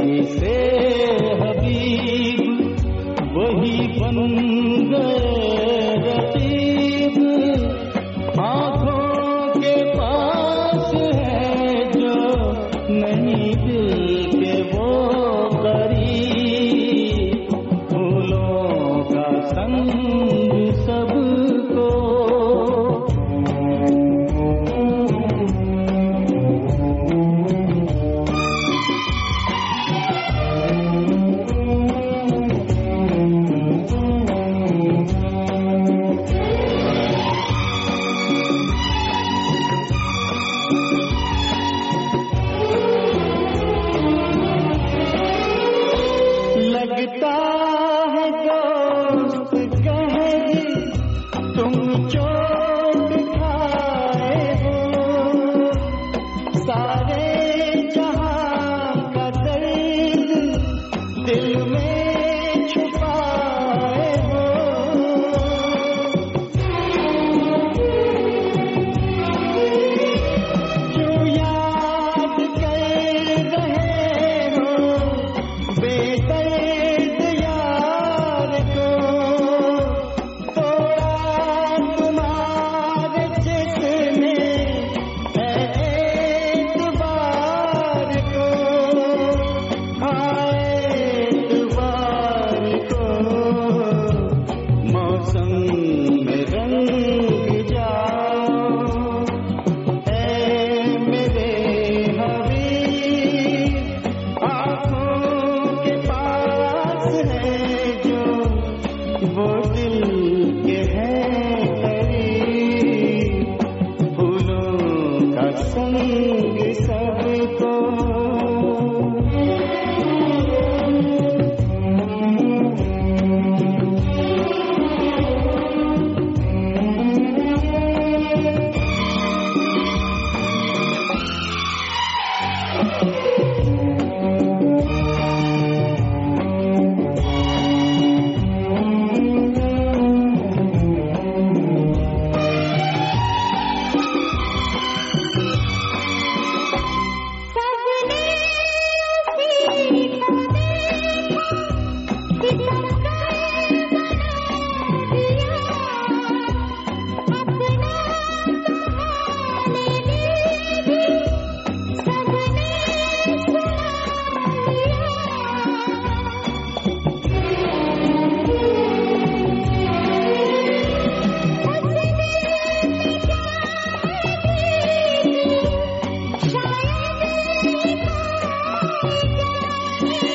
से हबीब वही बन गए रकीब, आँखों के पास है जो नहीं दिल के वो करीब, फूलों का संग सबको लगता है दोस्त कहे तुम चोट खाए हो, सारे जहां का दर्द दिल में छुपाए हो, क्यों याद कर रहे हो बेदर्द यार को, तोड़ा तुम्हारे जिसने है एतबार को, एतबार को मौसम में रंग जाओ, ऐ मेरे हबीब आँखों के पास है जो वो दिल के हैं करीब, फूलों का संग सबको शायद